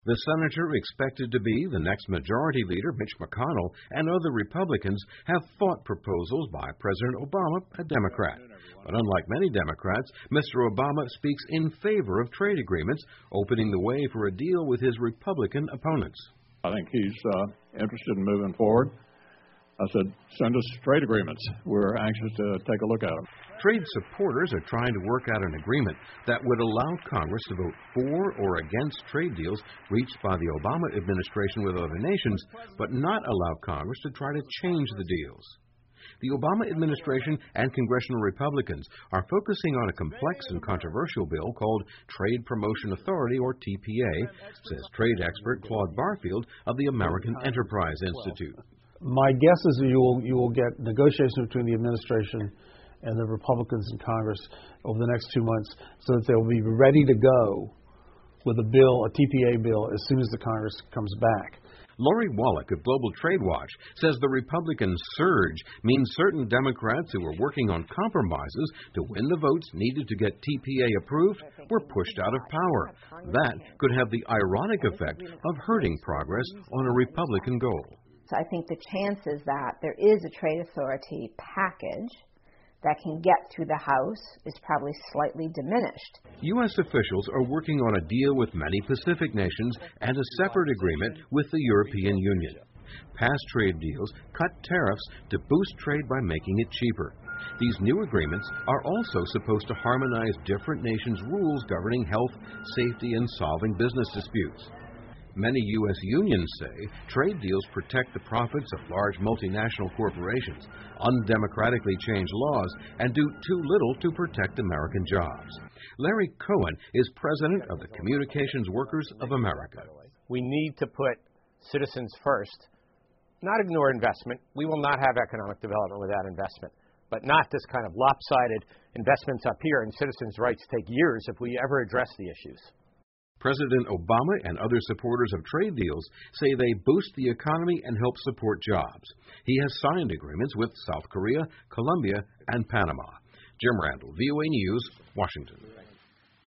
The senator expected to be the next majority leader, Mitch McConnell, and other Republicans have fought proposals by President Obama, a Democrat. But unlike many Democrats, Mr. Obama speaks in favor of trade agreements, opening the way for a deal with his Republican opponents. I think he's interested in moving forward. I said, send us trade agreements. We're anxious to take a look at them. Trade supporters are trying to work out an agreement that would allow Congress to vote for or against trade deals reached by the Obama administration with other nations, but not allow Congress to try to change the deals. The Obama administration and congressional Republicans are focusing on a complex and controversial bill called Trade Promotion Authority, or TPA, says trade expert Claude Barfield of the American Enterprise Institute. My guess is that you will get negotiations between the administration and the Republicans in Congress over the next 2 months so that they'll be ready to go with a bill, a TPA bill, as soon as the Congress comes back. Lori Wallach of Global Trade Watch says the Republican surge means certain Democrats who were working on compromises to win the votes needed to get TPA approved were pushed out of power. That could have the ironic effect of hurting progress on a Republican goal. So I think the chances that there is a trade authority package that can get through the House is probably slightly diminished. U.S. officials are working on a deal with many Pacific nations and a separate agreement with the European Union. Past trade deals cut tariffs to boost trade by making it cheaper. These new agreements are also supposed to harmonize different nations' rules governing health, safety, and solving business disputes. Many U.S. unions say trade deals protect the profits of large multinational corporations, undemocratically change laws, and do too little to protect American jobs. Larry Cohen is president of the Communications Workers of America. We need to put citizens first, not ignore investment. We will not have economic development without investment, but not this kind of lopsided investments up here and citizens' rights take years if we ever address the issues. President Obama and other supporters of trade deals say they boost the economy and help support jobs. He has signed agreements with South Korea, Colombia, and Panama. Jim Randall, VOA News, Washington.